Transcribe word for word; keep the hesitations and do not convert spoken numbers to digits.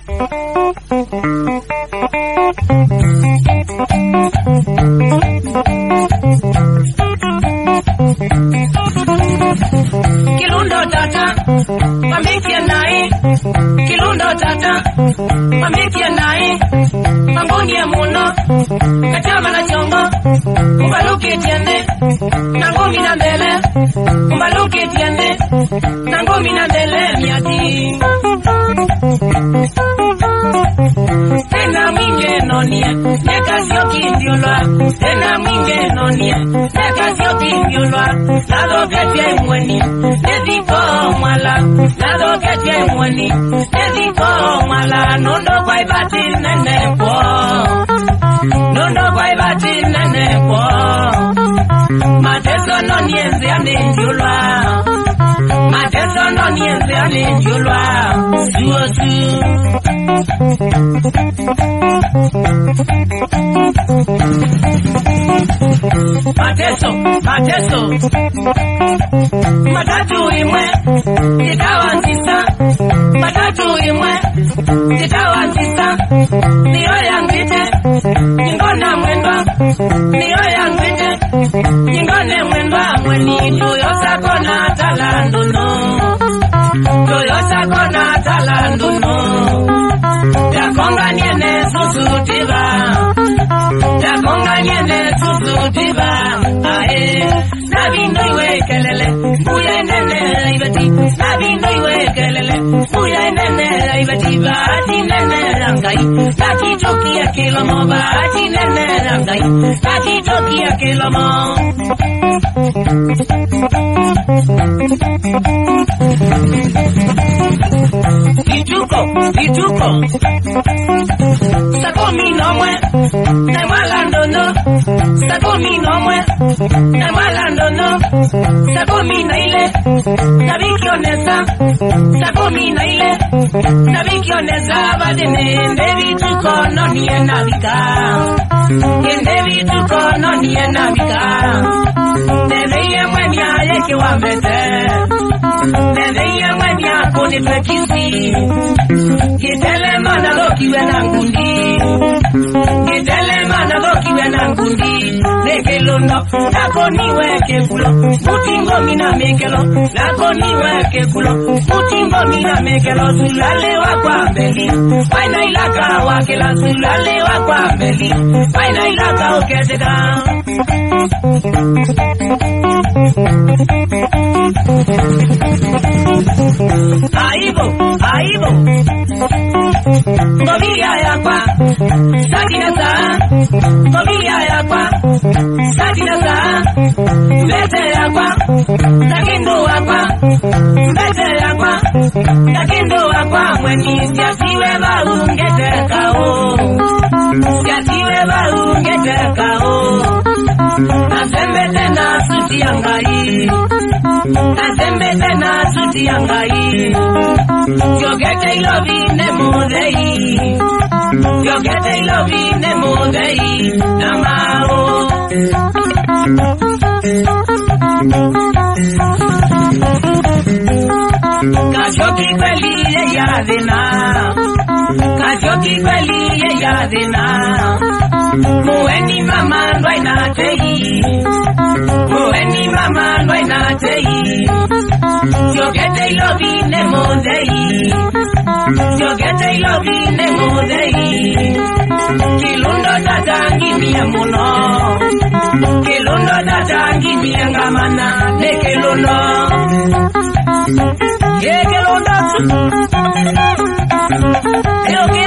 Kilundo tata Mamikia nai Kilundo tata Mamikia nai Mangoni ya muno Kachama na chongo Umbaluki tiende Nangumi na mbele Umbaluki tiende Nangumi na mbele Miati Tena mwinge nonie Neka sio kindiolwa Tena mwinge nonie Neka sio kindiolwa Nado ketie mweni Neziko mwala Nado ketie mweni Neziko mwala Nondo kwa ibati nene kwa Nondo kwa ibati nene kwa Mateso no nienze anenjulwa Mateso no nienze anenjulwa Suo su Mateso, mateso Matatu imwe Itawa ntisa Matatu imwe Itawa ntisa Niyo yangwite Ngona mwendwa Niyo yangwite Ngone mwendwa Mweni Tuyosa kona talanduno Tuyosa kona talanduno Yakonga niene susutiba Yakonga niene susutiba Ae Nabindo iwe kelele Uya nene ibati Nabindo iwe kelele Uya nene ibati Baati nene rangai Taki toki ya kilomo Baati nene rangai Taki toki ya kilomo Ituko, ituko Sakomi nomwe Nemwalandono Sakomi nomwe Nemwalandono Sakomi na ile Nabikionesa Sakomi na ile Nabikionesa Badene Ndevi tuko Nonie nabika Ndevi tuko Nonie nabika Ndevi mweni ayeke wambete Ndevi mweni akone pekisi Kitele mana loki wena ngundi Kitele mana loki wena ngundi Nekelondo Lako niweke kulo Mutingo mina mekelo Lako niweke kulo Mutingo mina mekelo Sulale wakwa mbeli Waina ilaka wakela Sulale wakwa mbeli Waina ilaka oketeka Aibo, aibo Ngobia yakwa Sakina saa Ngobia yakwa Sakina saa Mbete yakwa Sakindo wakwa Mbete yakwa Sakindo wakwa Mweni siasiwe ba ungeteka o Siasiwe ba ungeteka o Nasembe tena suti yangai Nasembe tena suti yangai Yogete ilovi ne mudei Yogete ilovi ne mudei Namao Kajoki kweli ye yadina Kajoki kweli ye yadina Muweni mama ndwai na tei Muweni mama ndwai na tei Yogete ilovi ne mudei Yogete ilovi ne mudei Kilundo tata ngimia muno Kilundo tata ngimia ngamana Ne kilundo Ye kilundo Yo